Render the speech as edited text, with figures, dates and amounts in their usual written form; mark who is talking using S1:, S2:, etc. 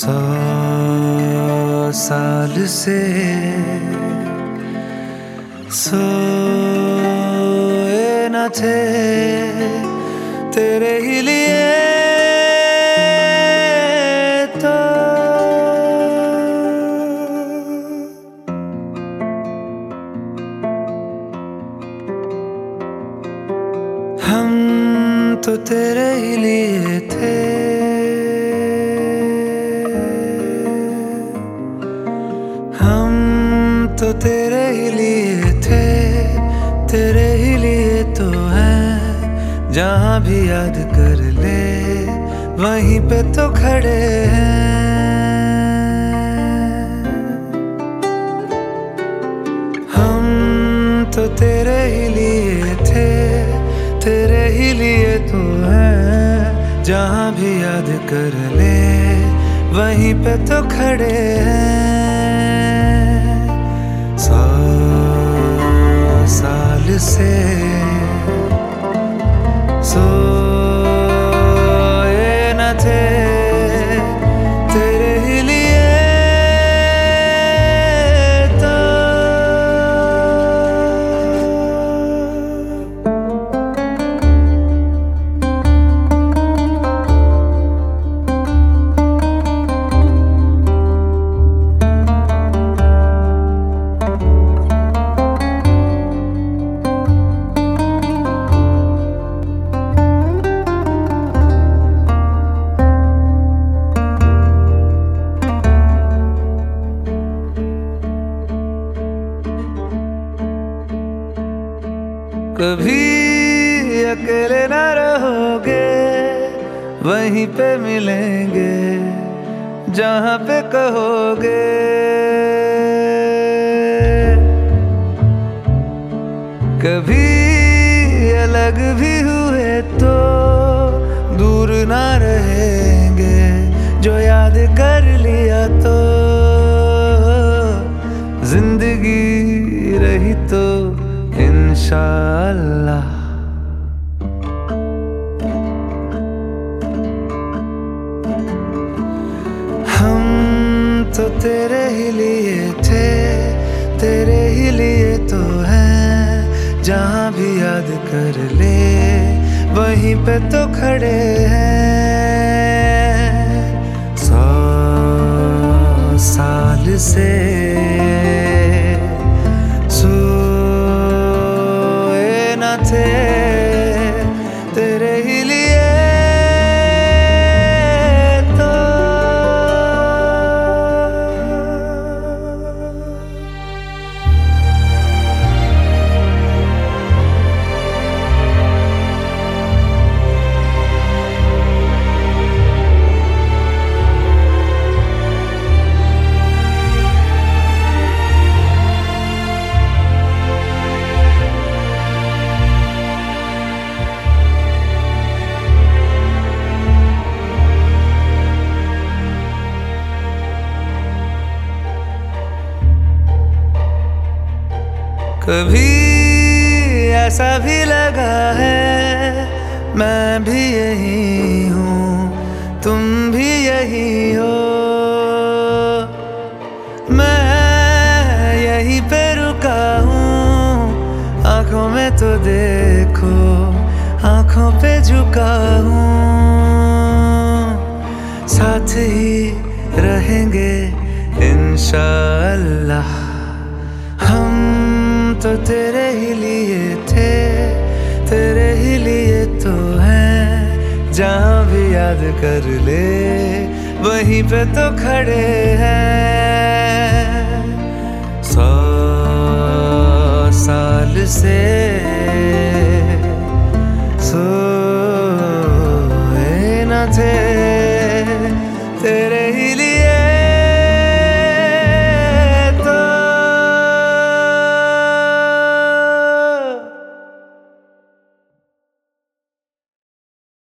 S1: 100 साल से सोए न थे तेरे ही लिए तो हम तो तेरे ही लिए थे। तो तेरे ही लिए थे, तेरे ही लिए तो हैं। जहाँ भी याद कर ले वहीं पे तो खड़े हैं। हम तो तेरे ही लिए थे, तेरे ही लिए तो हैं। जहाँ भी याद कर ले वहीं पे तो खड़े हैं। 100 साल से सोए न थे तेरे ही लिए तो कभी अकेले ना रहोगे, वहीं पे मिलेंगे जहाँ पे कहोगे। कभी अलग भी हुए तो दूर ना रहेंगे, जो याद कर लिया तो जिंदगी रही तो इंशाअल्लाह। हम तो तेरे ही लिए थे, तेरे ही लिए तो हैं। जहाँ भी याद कर ले वहीं पे तो खड़े हैं। 100 साल से थे तेरे ही लिए तो कभी ऐसा भी लगा है मैं भी यही हूँ, तुम भी यही हो। मैं यहीं पे रुका हूँ, आँखों में तो देखो आँखों पे झुका हूँ। साथ ही रहेंगे इंशाअल्लाह। हम तो तेरे ही लिए थे, तेरे ही लिए तो हैं। जहाँ भी याद कर ले वहीं पे तो खड़े हैं। 100 साल से सोए न थे